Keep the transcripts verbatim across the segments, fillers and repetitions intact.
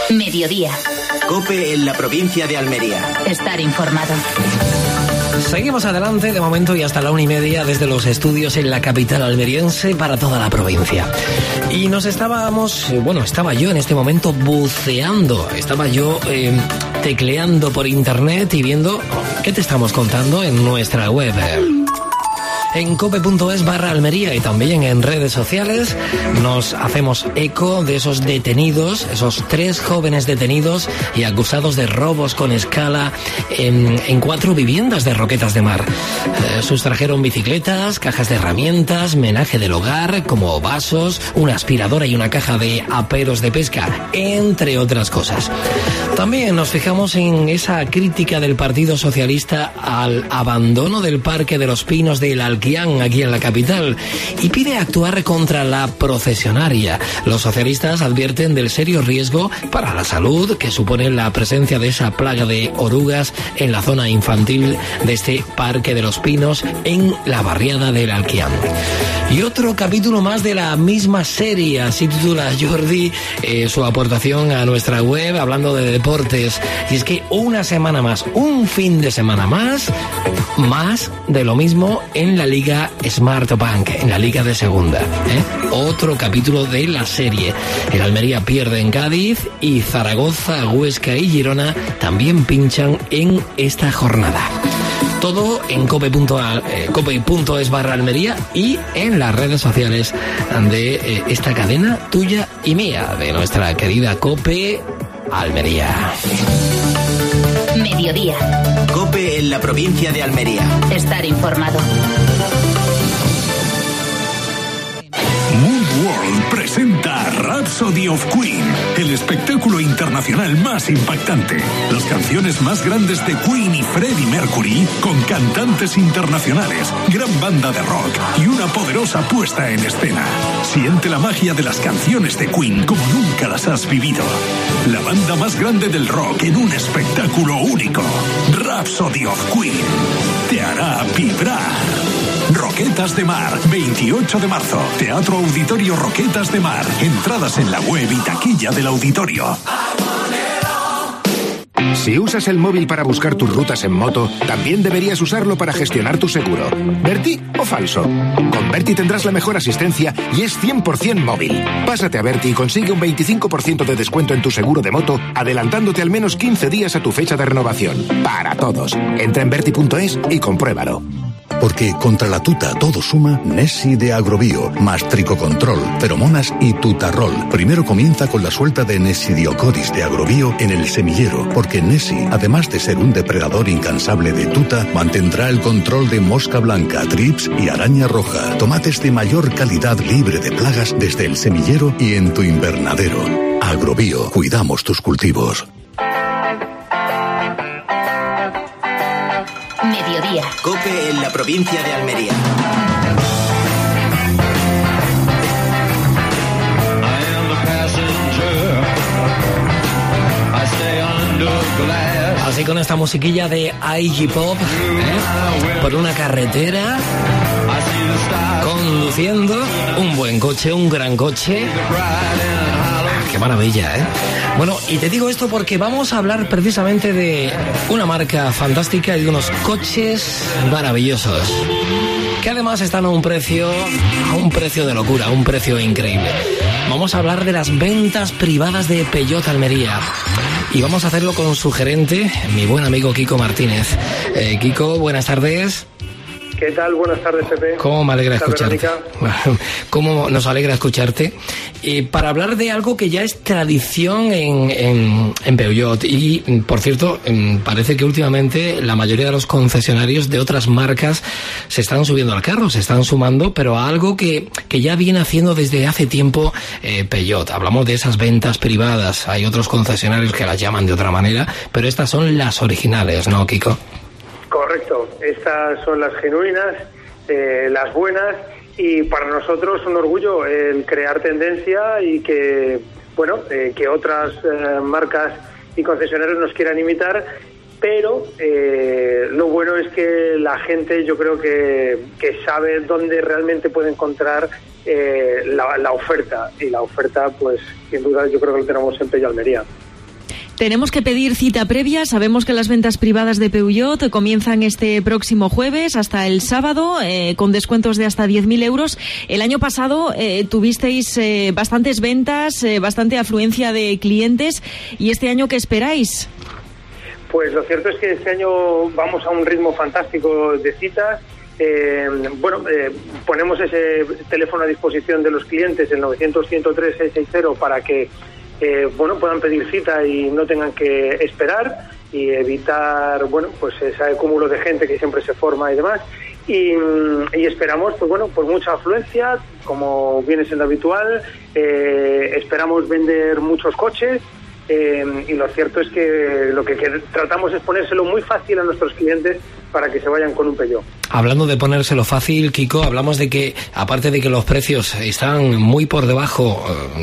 Mediodía. COPE en la provincia de Almería. Estar informado. Seguimos adelante de momento y hasta la una y media desde los estudios en la capital almeriense para toda la provincia. Y nos estábamos, bueno, estaba yo en este momento buceando, estaba yo eh, tecleando por internet y viendo qué te estamos contando en nuestra web. En cope.es barra Almería y también en redes sociales nos hacemos eco de esos detenidos, esos tres jóvenes detenidos y acusados de robos con escala en, en cuatro viviendas de Roquetas de Mar. Eh, sustrajeron bicicletas, cajas de herramientas, menaje del hogar, como vasos, una aspiradora y una caja de aperos de pesca, entre otras cosas. También nos fijamos en esa crítica del Partido Socialista al abandono del Parque de los Pinos del Alquián aquí en la capital y pide actuar contra la procesionaria. Los socialistas advierten del serio riesgo para la salud que supone la presencia de esa plaga de orugas en la zona infantil de este Parque de los Pinos en la barriada del Alquián. Y otro capítulo más de la misma serie, así titula Jordi eh, su aportación a nuestra web hablando de deportes. Y es que una semana más, un fin de semana más, más de lo mismo en la Liga Smartbank, en la Liga de Segunda. ¿eh? Otro capítulo de la serie. El Almería pierde en Cádiz y Zaragoza, Huesca y Girona también pinchan en esta jornada. Todo en cope.es barra Almería y en las redes sociales de eh, esta cadena tuya y mía, de nuestra querida COPE Almería. Mediodía. COPE en la provincia de Almería. Estar informado. Moon World presenta Rhapsody of Queen, el espectáculo internacional más impactante. Las canciones más grandes de Queen y Freddie Mercury, con cantantes internacionales, gran banda de rock y una poderosa puesta en escena. Siente la magia de las canciones de Queen como nunca las has vivido. La banda más grande del rock en un espectáculo único. Rhapsody of Queen te hará vibrar. Roquetas de Mar, veintiocho de marzo. Teatro Auditorio Roquetas de Mar. Entradas en la web y taquilla del auditorio. Si usas el móvil para buscar tus rutas en moto, también deberías usarlo para gestionar tu seguro. ¿Berti o falso? Con Berti tendrás la mejor asistencia y es cien por ciento móvil. Pásate a Berti y consigue un veinticinco por ciento de descuento en tu seguro de moto, adelantándote al menos quince días a tu fecha de renovación. Para todos. Entra en berti punto es y compruébalo. Porque contra la tuta todo suma Nessi de Agrobio, más Tricocontrol, feromonas y tutarrol. Primero comienza con la suelta de Nessidiocoris de Agrobio en el semillero, porque Nessi, además de ser un depredador incansable de tuta, mantendrá el control de mosca blanca, trips y araña roja. Tomates de mayor calidad libre de plagas desde el semillero y en tu invernadero. Agrobio, cuidamos tus cultivos. Mediodía. COPE en la provincia de Almería. Así con esta musiquilla de Iggy Pop, ¿eh? Por una carretera, conduciendo un buen coche, un gran coche. Qué maravilla, ¿eh? Bueno, y te digo esto porque vamos a hablar precisamente de una marca fantástica y de unos coches maravillosos, que además están a un precio, a un precio de locura, a un precio increíble. Vamos a hablar de las ventas privadas de Peugeot Almería. Y vamos a hacerlo con su gerente, mi buen amigo Kiko Martínez. Eh, Kiko, buenas tardes. ¿Qué tal? Buenas tardes, Pepe. ¿Cómo me alegra escucharte? ¿Cómo nos alegra escucharte? Y para hablar de algo que ya es tradición en, en, en Peugeot. Y, por cierto, parece que últimamente la mayoría de los concesionarios de otras marcas se están subiendo al carro, se están sumando, pero a algo que, que ya viene haciendo desde hace tiempo eh, Peugeot. Hablamos de esas ventas privadas. Hay otros concesionarios que las llaman de otra manera, pero estas son las originales, ¿no, Kiko? Correcto, estas son las genuinas, eh, las buenas, y para nosotros un orgullo el crear tendencia y que, bueno, eh, que otras eh, marcas y concesionarios nos quieran imitar, pero eh, lo bueno es que la gente, yo creo que, que sabe dónde realmente puede encontrar eh, la, la oferta, y la oferta, pues sin duda yo creo que lo tenemos en Peugeot Almería. Tenemos que pedir cita previa. Sabemos que las ventas privadas de Peugeot comienzan este próximo jueves hasta el sábado, eh, con descuentos de hasta diez mil euros. El año pasado eh, tuvisteis eh, bastantes ventas, eh, bastante afluencia de clientes. ¿Y este año qué esperáis? Pues lo cierto es que este año vamos a un ritmo fantástico de citas. Eh, bueno, eh, ponemos ese teléfono a disposición de los clientes, el novecientos, ciento tres, seiscientos sesenta, para que eh, bueno, puedan pedir cita y no tengan que esperar, y evitar, bueno, pues ese acúmulo de gente que siempre se forma y demás. Y, y esperamos, pues bueno, pues mucha afluencia, como viene siendo habitual. Eh, esperamos vender muchos coches. Eh, y lo cierto es que lo que, que tratamos es ponérselo muy fácil a nuestros clientes para que se vayan con un Peugeot. Hablando de ponérselo fácil, Kiko, hablamos de que, aparte de que los precios están muy por debajo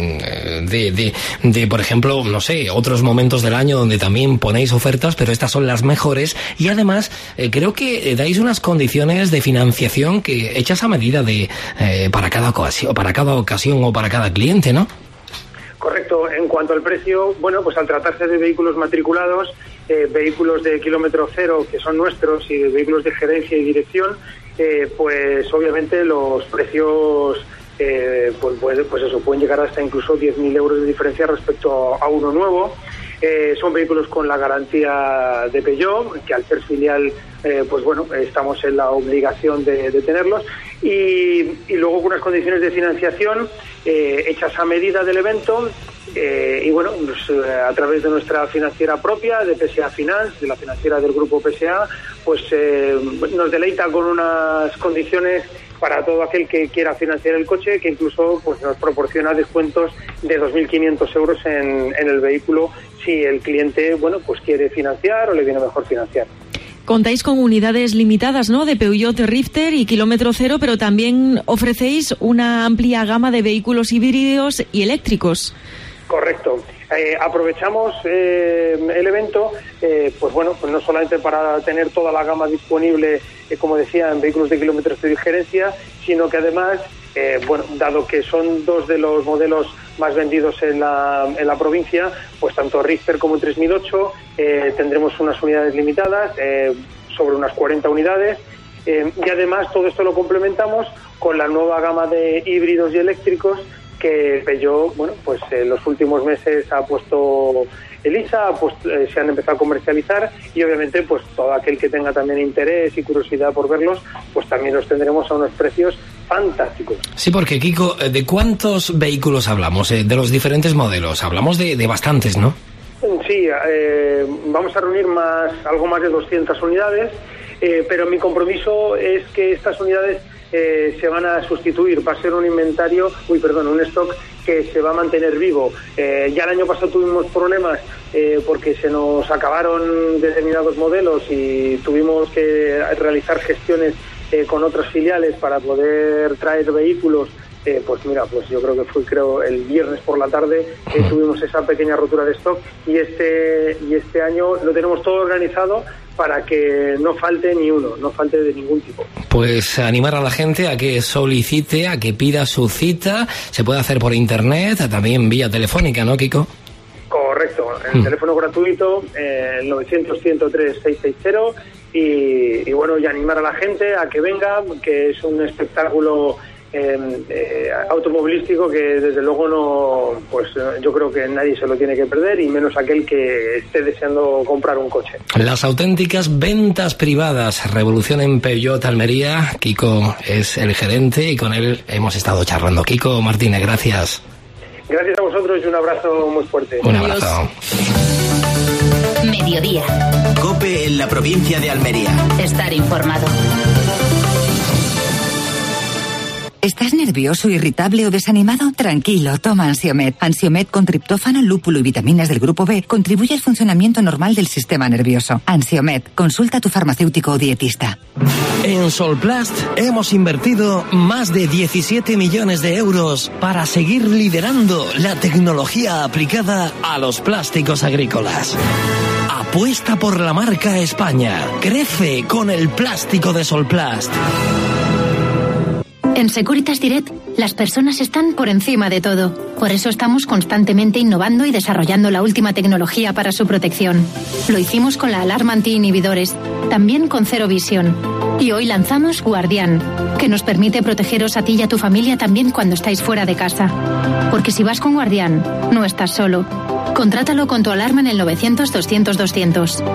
de, de, de, por ejemplo, no sé, otros momentos del año donde también ponéis ofertas, pero estas son las mejores, y además eh, creo que dais unas condiciones de financiación que hechas a medida de eh, para cada ocasión, para cada ocasión o para cada cliente, ¿no? Correcto. En cuanto al precio, bueno, pues al tratarse de vehículos matriculados, eh, vehículos de kilómetro cero que son nuestros y de vehículos de gerencia y dirección, eh, pues obviamente los precios eh, pues, pues, pues eso, pueden llegar hasta incluso diez mil euros de diferencia respecto a uno nuevo. Eh, son vehículos con la garantía de Peugeot, que al ser filial, eh, pues bueno, estamos en la obligación de, de tenerlos. Y, y luego unas condiciones de financiación eh, hechas a medida del evento, eh, y bueno, pues, eh, a través de nuestra financiera propia, de P S A Finance, de la financiera del grupo P S A, pues eh, nos deleita con unas condiciones para todo aquel que quiera financiar el coche, que incluso pues nos proporciona descuentos de dos mil quinientos euros en, en el vehículo si el cliente, bueno, pues quiere financiar o le viene mejor financiar. Contáis con unidades limitadas, ¿no?, de Peugeot Rifter y kilómetro cero, pero también ofrecéis una amplia gama de vehículos híbridos y eléctricos. Correcto. Eh, aprovechamos eh, el evento, eh, pues bueno, pues no solamente para tener toda la gama disponible, eh, como decía, en vehículos de kilómetro cero y gerencia, sino que además, eh, bueno, dado que son dos de los modelos más vendidos en la, en la provincia, pues tanto Rifter como tres mil ocho eh, tendremos unas unidades limitadas, eh, sobre unas cuarenta unidades, eh, y además todo esto lo complementamos con la nueva gama de híbridos y eléctricos que Peugeot, bueno, pues en los últimos meses ha puesto Elisa, pues eh, se han empezado a comercializar, y obviamente pues todo aquel que tenga también interés y curiosidad por verlos, pues también los tendremos a unos precios fantásticos. Sí, porque Kiko, ¿de cuántos vehículos hablamos? Eh, de los diferentes modelos, hablamos de, de bastantes, ¿no? Sí, eh, vamos a reunir más, algo más de doscientas unidades, eh, pero mi compromiso es que estas unidades Eh, se van a sustituir, va a ser un inventario, uy, perdón, un stock que se va a mantener vivo. Eh, ya el año pasado tuvimos problemas eh, porque se nos acabaron determinados modelos y tuvimos que realizar gestiones eh, con otras filiales para poder traer vehículos. Eh, pues mira, pues yo creo que fue creo el viernes por la tarde eh, tuvimos esa pequeña rotura de stock, y este y este año lo tenemos todo organizado para que no falte ni uno, no falte de ningún tipo. Pues animar a la gente a que solicite, a que pida su cita. Se puede hacer por internet, también vía telefónica, ¿no, Kiko? Correcto, el mm. teléfono gratuito, eh, el novecientos, ciento tres, seiscientos sesenta, y, y bueno, y animar a la gente a que venga, que es un espectáculo Eh, eh, automovilístico que desde luego no, pues yo creo que nadie se lo tiene que perder, y menos aquel que esté deseando comprar un coche. Las auténticas ventas privadas, revolución en Peugeot Almería. Kiko es el gerente y con él hemos estado charlando. Kiko Martínez, gracias. Gracias a vosotros y un abrazo muy fuerte. Un abrazo. Mediodía. COPE en la provincia de Almería. Estar informado. ¿Estás nervioso, irritable o desanimado? Tranquilo, toma Ansiomed. Ansiomed con triptófano, lúpulo y vitaminas del grupo B contribuye al funcionamiento normal del sistema nervioso. Ansiomed, consulta a tu farmacéutico o dietista. En Solplast hemos invertido más de diecisiete millones de euros para seguir liderando la tecnología aplicada a los plásticos agrícolas. Apuesta por la marca España. Crece con el plástico de Solplast. En Securitas Direct, las personas están por encima de todo. Por eso estamos constantemente innovando y desarrollando la última tecnología para su protección. Lo hicimos con la alarma anti-inhibidores, también con Zero Vision. Y hoy lanzamos Guardián, que nos permite protegeros a ti y a tu familia también cuando estáis fuera de casa. Porque si vas con Guardián, no estás solo. Contrátalo con tu alarma en el novecientos doscientos doscientos.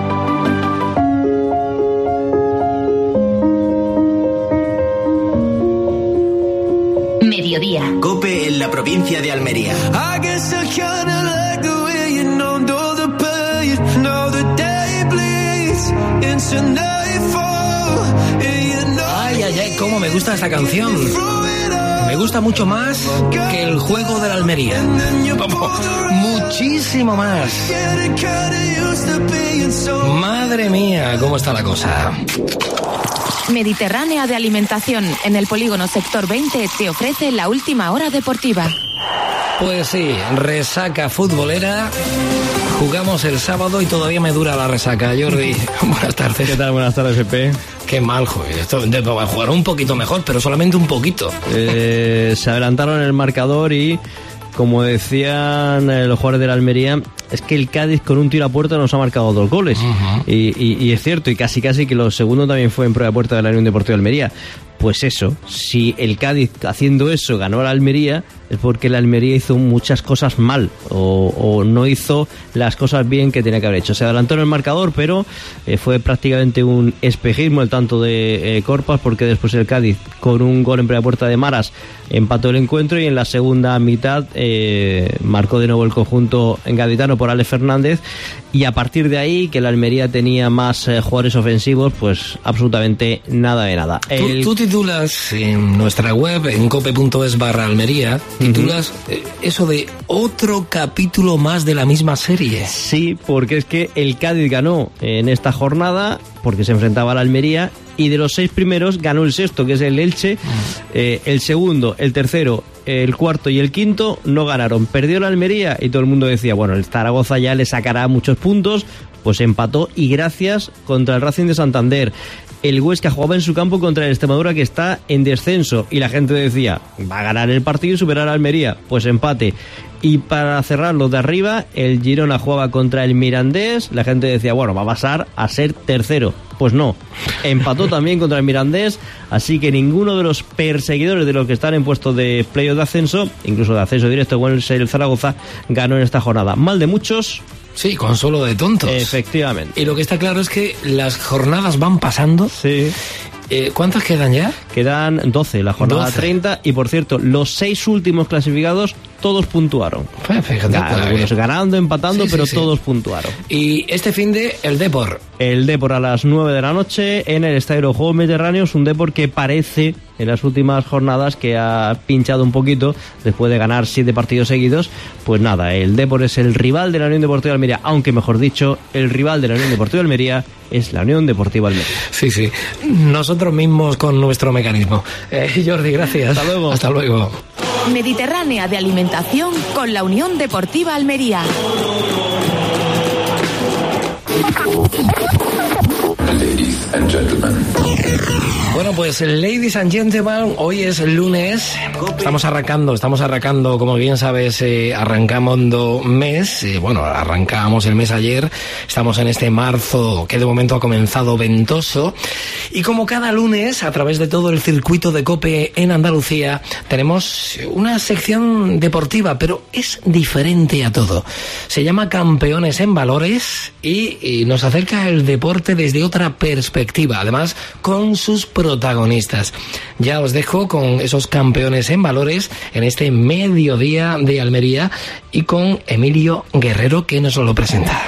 Mediodía. COPE en la provincia de Almería. Ay, ay, ay, cómo me gusta esta canción. Me gusta mucho más que el juego de la Almería. Muchísimo más. Madre mía, cómo está la cosa. Mediterránea de Alimentación, en el polígono Sector veinte, te ofrece la última hora deportiva. Pues sí, resaca futbolera. Jugamos el sábado y todavía me dura la resaca. Jordi, buenas tardes. ¿Qué tal? Buenas tardes, Pepe. Qué mal, joder. Esto va a jugar un poquito mejor, pero solamente un poquito. Eh, se adelantaron el marcador y, como decían eh, los jugadores de la Almería, es que el Cádiz con un tiro a puerta nos ha marcado dos goles. Uh-huh. y, y, y es cierto, y casi casi que lo segundo también fue en prueba de puerta de la Unión Deportiva de Almería. Pues eso, si el Cádiz haciendo eso ganó a la Almería, es porque la Almería hizo muchas cosas mal o, o no hizo las cosas bien que tenía que haber hecho. Se adelantó en el marcador, pero eh, fue prácticamente un espejismo el tanto de eh, Corpas, porque después el Cádiz, con un gol en primera puerta de Maras, empató el encuentro, y en la segunda mitad eh, marcó de nuevo el conjunto gaditano por Alex Fernández, y a partir de ahí, que la Almería tenía más eh, jugadores ofensivos, pues absolutamente nada de nada. El... ¿Tú, tú titulas en nuestra web, en cope.es barra Almería, titulas uh-huh. eh, eso de otro capítulo más de la misma serie? Sí, porque es que el Cádiz ganó en esta jornada porque se enfrentaba a la Almería, y de los seis primeros ganó el sexto, que es el Elche. Uh-huh. eh, el segundo, el tercero, el cuarto y el quinto no ganaron. Perdió la Almería y todo el mundo decía, bueno, el Zaragoza ya le sacará muchos puntos. Pues empató, y gracias, contra el Racing de Santander. El Huesca jugaba en su campo contra el Extremadura, que está en descenso, y la gente decía, va a ganar el partido y superar a Almería. Pues empate. Y para cerrar los de arriba, el Girona jugaba contra el Mirandés. La gente decía, bueno, va a pasar a ser tercero. Pues no, empató también contra el Mirandés. Así que ninguno de los perseguidores de los que están en puestos de playoff de ascenso, incluso de ascenso directo con el Zaragoza, ganó en esta jornada. Mal de muchos. Sí, consuelo de tontos. Efectivamente. Y lo que está claro es que las jornadas van pasando. Sí. Eh, ¿Cuántas quedan ya? Quedan doce, la jornada doce. treinta, y por cierto, los seis últimos clasificados todos puntuaron. Pues fíjate, algunos ganando, empatando, sí, pero sí, todos sí. puntuaron. Y este fin de el Depor. El Depor a las nueve de la noche en el Estadio de los Juegos Mediterráneos, un Depor que parece en las últimas jornadas que ha pinchado un poquito después de ganar siete partidos seguidos. Pues nada, el Depor es el rival de la Unión Deportiva de Almería, aunque mejor dicho, el rival de la Unión Deportiva de Almería es la Unión Deportiva Almería. Sí, sí, nosotros mismos con nuestro mecanismo. Eh, Jordi, gracias. Hasta luego. Hasta luego. Mediterránea de Alimentación con la Unión Deportiva Almería. Ladies and gentlemen. Bueno, pues ladies and gentlemen, hoy es lunes, estamos arrancando, estamos arrancando, como bien sabes, eh, arrancando mes, eh, bueno, arrancamos el mes ayer, estamos en este marzo que de momento ha comenzado ventoso, y como cada lunes, a través de todo el circuito de COPE en Andalucía, tenemos una sección deportiva, pero es diferente a todo. Se llama Campeones en Valores, y, y nos acerca el deporte desde otra perspectiva, además con sus protagonistas. Ya os dejo con esos campeones en valores en este mediodía de Almería, y con Emilio Guerrero, que nos lo presenta.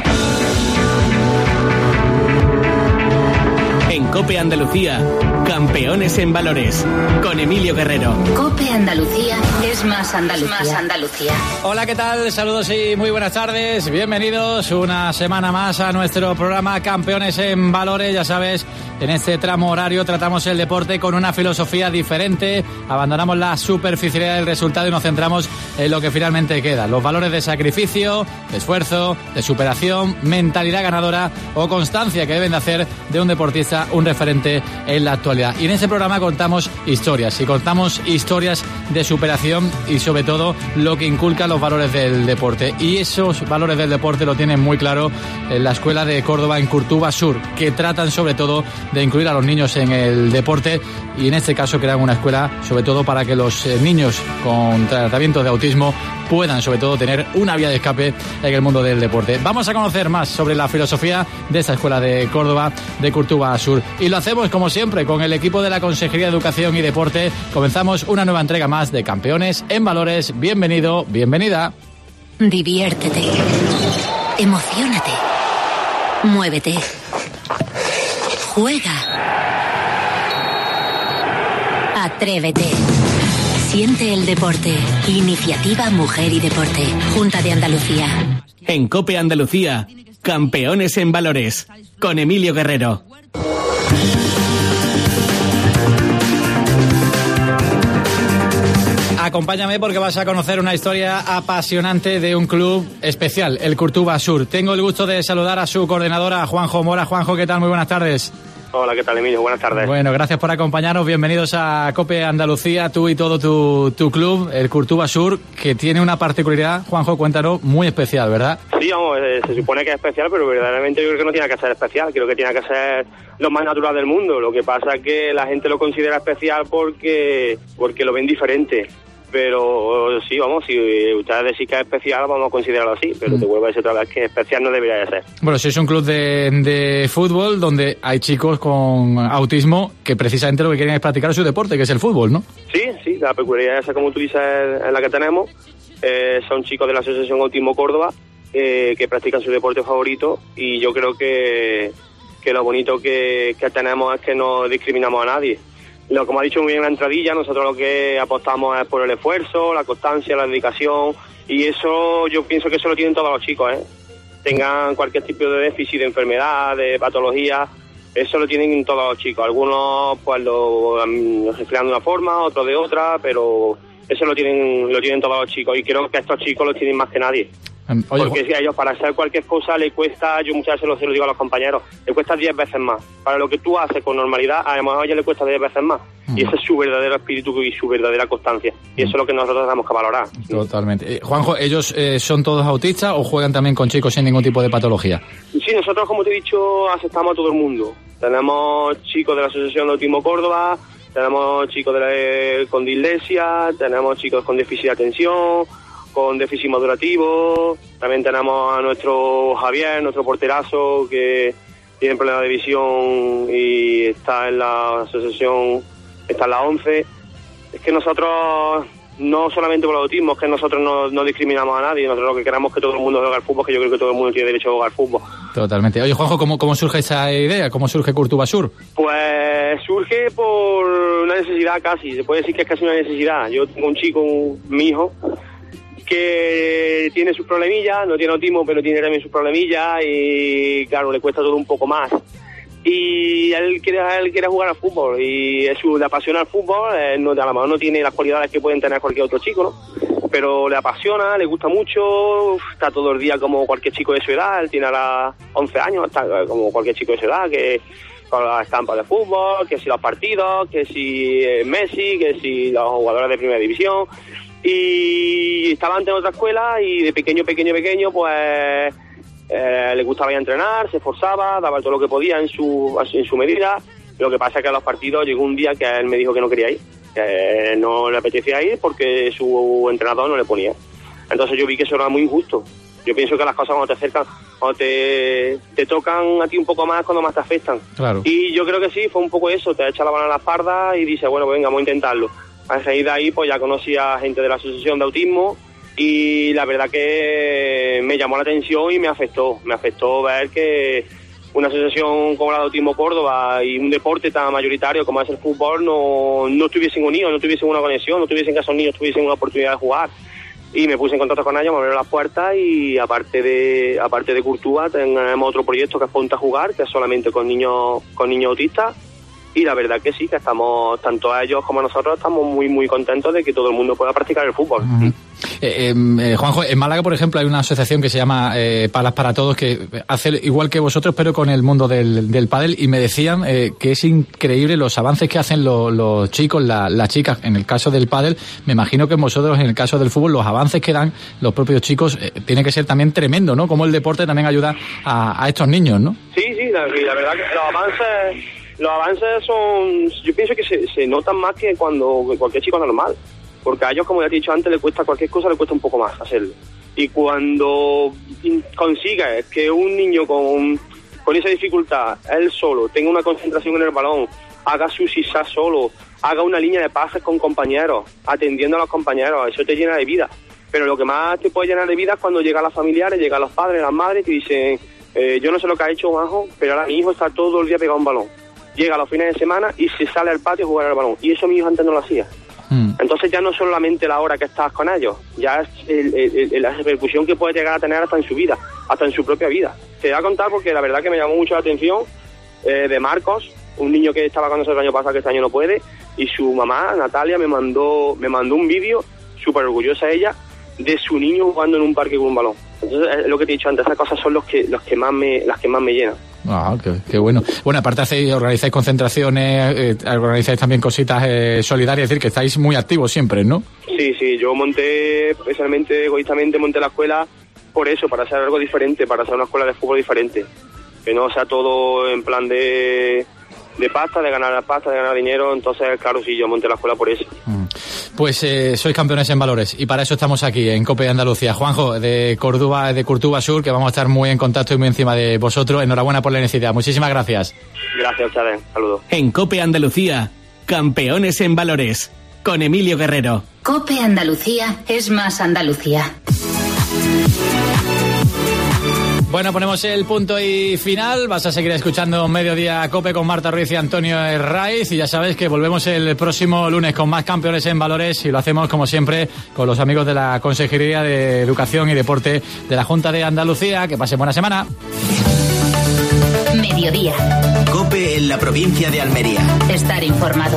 En COPE Andalucía, Campeones en Valores, con Emilio Guerrero. COPE Andalucía es más Andalucía. Más Andalucía. Hola, ¿qué tal? Saludos y muy buenas tardes. Bienvenidos una semana más a nuestro programa Campeones en Valores. Ya sabes, en este tramo horario tratamos el deporte con una filosofía diferente. Abandonamos la superficialidad del resultado y nos centramos en lo que finalmente queda. Los valores de sacrificio, de esfuerzo, de superación, mentalidad ganadora o constancia que deben de hacer de un deportista un un referente en la actualidad. Y en este programa contamos historias, y contamos historias de superación y sobre todo lo que inculca los valores del deporte. Y esos valores del deporte lo tienen muy claro en la Escuela de Córdoba en Curtuba Sur, que tratan sobre todo de incluir a los niños en el deporte y en este caso crean una escuela sobre todo para que los niños con tratamientos de autismo puedan sobre todo tener una vía de escape en el mundo del deporte. Vamos a conocer más sobre la filosofía de esta Escuela de Córdoba de Curtuba Sur y lo hacemos como siempre con el equipo de la Consejería de Educación y Deporte. Comenzamos una nueva entrega más de Campeones en Valores. Bienvenido, bienvenida. Diviértete, emociónate, muévete, juega, atrévete. Siente el deporte. Iniciativa Mujer y Deporte. Junta de Andalucía. En COPE Andalucía, Campeones en Valores, con Emilio Guerrero. Acompáñame porque vas a conocer una historia apasionante de un club especial, el Curtuba Sur. Tengo el gusto de saludar a su coordinadora, Juanjo Mora. Juanjo, ¿qué tal? Muy buenas tardes. Hola, ¿qué tal, Emilio? Buenas tardes. Bueno, gracias por acompañarnos. Bienvenidos a COPE Andalucía, tú y todo tu, tu club, el Curtuba Sur, que tiene una particularidad, Juanjo, cuéntanos, muy especial, ¿verdad? Sí, vamos, eh, se supone que es especial, pero verdaderamente yo creo que no tiene que ser especial. Creo que tiene que ser lo más natural del mundo. Lo que pasa es que la gente lo considera especial porque, porque lo ven diferente. Pero sí, vamos, si ustedes decís que es especial, vamos a considerarlo así, pero mm. te vuelvo a decir otra vez que especial no debería de ser. Bueno, si es un club de, de fútbol donde hay chicos con autismo que precisamente lo que quieren es practicar su deporte, que es el fútbol, ¿no? Sí, sí, la peculiaridad esa, como tú dices, es la que tenemos. Eh, son chicos de la Asociación Autismo Córdoba eh, que practican su deporte favorito y yo creo que, que lo bonito que, que tenemos es que no discriminamos a nadie. Lo como ha dicho muy bien la entradilla, nosotros lo que apostamos es por el esfuerzo, la constancia, la dedicación, y eso yo pienso que eso lo tienen todos los chicos, ¿eh? Tengan cualquier tipo de déficit, de enfermedad, de patología, eso lo tienen todos los chicos. Algunos pues lo, lo reflejan de una forma, otros de otra, pero eso lo tienen lo tienen todos los chicos, y creo que estos chicos lo tienen más que nadie. Oye, porque si a ellos para hacer cualquier cosa le cuesta, yo muchas veces lo, se lo digo a los compañeros, le cuesta diez veces más. Para lo que tú haces con normalidad, además a ellos le cuesta diez veces más. Uh-huh. Y ese es su verdadero espíritu y su verdadera constancia. Y eso es lo que nosotros tenemos que valorar. Totalmente. Eh, Juanjo, ¿ellos eh, son todos autistas o juegan también con chicos sin ningún tipo de patología? Sí, nosotros, como te he dicho, aceptamos a todo el mundo. Tenemos chicos de la Asociación de Autismo Córdoba, tenemos chicos de la, con dislexia, tenemos chicos con déficit de atención, con déficit madurativo, también tenemos a nuestro Javier, nuestro porterazo, que tiene problemas de visión y está en la asociación, está en la once. Es que nosotros, no solamente por el autismo, es que nosotros no, no discriminamos a nadie, nosotros lo que queremos es que todo el mundo juegue al fútbol, que yo creo que todo el mundo tiene derecho a jugar al fútbol. Totalmente. Oye, Juanjo, ¿cómo, cómo surge esa idea? ¿Cómo surge Curtuba Sur? Pues surge por una necesidad casi, se puede decir que es casi una necesidad. Yo tengo un chico, un, mi hijo, que tiene sus problemillas, no tiene autismo, pero tiene también sus problemillas y claro, le cuesta todo un poco más. Y él quiere, él quiere jugar al fútbol y es su, le apasiona el fútbol, él no, a lo mejor no tiene las cualidades que pueden tener cualquier otro chico, ¿no? Pero le apasiona, le gusta mucho, está todo el día como cualquier chico de su edad, él tiene ahora once años, está como cualquier chico de su edad, que con las estampas de fútbol, que si los partidos, que si Messi, que si los jugadores de primera división. Y estaba antes en otra escuela y de pequeño, pequeño, pequeño, pues eh, le gustaba ir a entrenar, se esforzaba, daba todo lo que podía en su en su medida. Lo que pasa es que a los partidos llegó un día que él me dijo que no quería ir, que no le apetecía ir porque su entrenador no le ponía. Entonces yo vi que eso era muy injusto. Yo pienso que las cosas cuando te acercan, cuando te, te tocan a ti un poco más, cuando más te afectan. Claro. Y yo creo que sí, fue un poco eso, te echa la mano a la espalda y dice, bueno, pues venga, vamos a intentarlo. A raíz de ahí, pues ya conocí a gente de la Asociación de Autismo y la verdad que me llamó la atención y me afectó. Me afectó ver que una asociación como la de Autismo Córdoba y un deporte tan mayoritario como es el fútbol no, no estuviesen unidos, no tuviesen una conexión, no tuviesen que esos niños tuviesen una oportunidad de jugar. Y me puse en contacto con ellos, me abrieron las puertas y aparte de aparte de Curtuba tenemos otro proyecto que es Ponte a Jugar, que es solamente con niños con niños autistas. Y la verdad que sí, que estamos, tanto a ellos como a nosotros, estamos muy muy contentos de que todo el mundo pueda practicar el fútbol. Uh-huh. Eh, eh, Juanjo, en Málaga, por ejemplo, hay una asociación que se llama eh, Palas para Todos, que hace igual que vosotros, pero con el mundo del, del pádel, y me decían eh, que es increíble los avances que hacen los, los chicos, la, las chicas, en el caso del pádel. Me imagino que vosotros, en el caso del fútbol, los avances que dan los propios chicos eh, tiene que ser también tremendo, ¿no? Cómo el deporte también ayuda a, a estos niños, ¿no? Sí, sí, la, la verdad que los avances, los avances son, yo pienso que se, se notan más que cuando cualquier chico normal, porque a ellos, como ya te he dicho antes, le cuesta cualquier cosa, le cuesta un poco más hacerlo. Y cuando consigues que un niño con, con esa dificultad, él solo, tenga una concentración en el balón, haga su sisá solo, haga una línea de pases con compañeros, atendiendo a los compañeros, eso te llena de vida. Pero lo que más te puede llenar de vida es cuando llegan los familiares, llegan los padres, las madres, que dicen, eh, yo no sé lo que ha hecho Juanjo, pero ahora mi hijo está todo el día pegado a un balón. Llega a los fines de semana y se sale al patio a jugar al balón. Y eso mi hijo antes no lo hacía. Mm. Entonces ya no solamente la hora que estás con ellos, ya es el, el, el, la repercusión que puede llegar a tener hasta en su vida, hasta en su propia vida. Te voy a contar porque la verdad que me llamó mucho la atención eh, de Marcos, un niño que estaba con nosotros el año pasado, que este año no puede, y su mamá, Natalia, me mandó me mandó un vídeo, súper orgullosa ella, de su niño jugando en un parque con un balón. Entonces, es lo que te he dicho antes, esas cosas son los que, los que más me, las que más me llenan. Ah, qué, qué bueno. Bueno, aparte hacéis, organizáis concentraciones, eh, organizáis también cositas eh, solidarias, es decir, que estáis muy activos siempre, ¿no? Sí, sí, yo monté, especialmente, egoístamente, monté la escuela por eso, para hacer algo diferente, para hacer una escuela de fútbol diferente. Que no sea todo en plan de, de pasta, de ganar pasta, de ganar dinero. Entonces, claro, sí, yo monté la escuela por eso. Mm. Pues eh, sois campeones en valores y para eso estamos aquí en COPE Andalucía. Juanjo, de Córdoba, de Curtuba Sur, que vamos a estar muy en contacto y muy encima de vosotros. Enhorabuena por la iniciativa. Muchísimas gracias. Gracias, Chávez. Saludos. En COPE Andalucía, campeones en valores, con Emilio Guerrero. COPE Andalucía es más Andalucía. Bueno, ponemos el punto y final. Vas a seguir escuchando Mediodía COPE con Marta Ruiz y Antonio Herraiz. Y ya sabes que volvemos el próximo lunes con más campeones en valores. Y lo hacemos, como siempre, con los amigos de la Consejería de Educación y Deporte de la Junta de Andalucía. Que pasen buena semana. Mediodía. COPE en la provincia de Almería. Estar informado.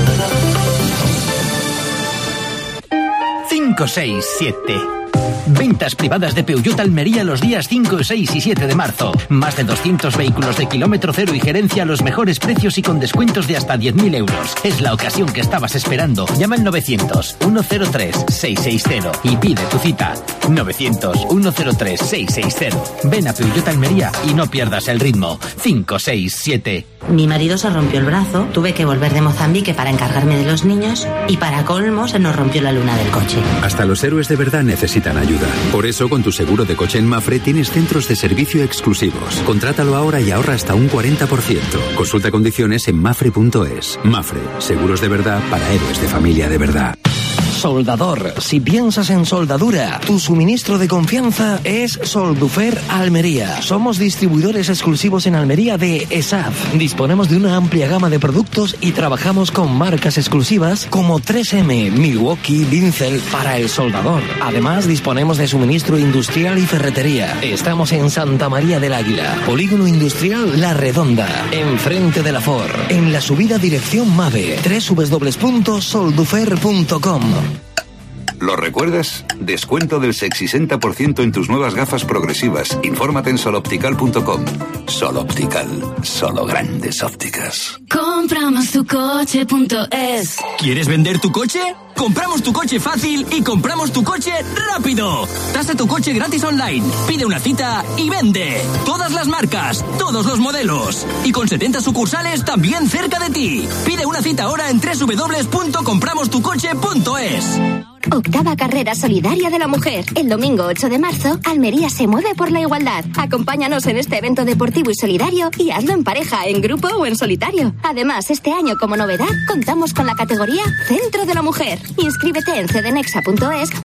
cinco, seis, siete. Ventas privadas de Peugeot Almería los días cinco, seis y siete de marzo. Más de doscientos vehículos de kilómetro cero y gerencia a los mejores precios y con descuentos de hasta diez mil euros. Es la ocasión que estabas esperando. Llama al novecientos, ciento tres, seiscientos sesenta y pide tu cita. novecientos, ciento tres, seiscientos sesenta. Ven a Peugeot Almería y no pierdas el ritmo. cinco, seis, siete. Mi marido se rompió el brazo, tuve que volver de Mozambique para encargarme de los niños y para colmo se nos rompió la luna del coche. Hasta los héroes de verdad necesitan ayuda. Por eso, con tu seguro de coche en Mafre tienes centros de servicio exclusivos. Contrátalo ahora y ahorra hasta un cuarenta por ciento. Consulta condiciones en mafre punto es. Mafre, seguros de verdad para héroes de familia de verdad. Soldador, si piensas en soldadura, tu suministro de confianza es Soldufer Almería. Somos distribuidores exclusivos en Almería de E S A F. Disponemos de una amplia gama de productos y trabajamos con marcas exclusivas como tres eme, Milwaukee, Vincel para el soldador. Además, disponemos de suministro industrial y ferretería. Estamos en Santa María del Águila, Polígono Industrial La Redonda, enfrente de la Ford, en la subida dirección MAVE, doble u doble u doble u punto soldufer punto com. ¿Lo recuerdas? Descuento del sesenta por ciento en tus nuevas gafas progresivas. Infórmate en soloptical punto com. Sol Optical, solo grandes ópticas. Compramos tu coche punto es. ¿Quieres vender tu coche? Compramos tu coche fácil y compramos tu coche rápido. Tasa tu coche gratis online. Pide una cita y vende. Todas las marcas, todos los modelos. Y con setenta sucursales también cerca de ti. Pide una cita ahora en doble u doble u doble u punto compramos tu coche punto es. Octava Carrera Solidaria de la Mujer. El domingo ocho de marzo, Almería se mueve por la igualdad. Acompáñanos en este evento deportivo y solidario y hazlo en pareja, en grupo o en solitario. Además, este año como novedad, contamos con la categoría Centro de la Mujer. Inscríbete en cedenexa punto es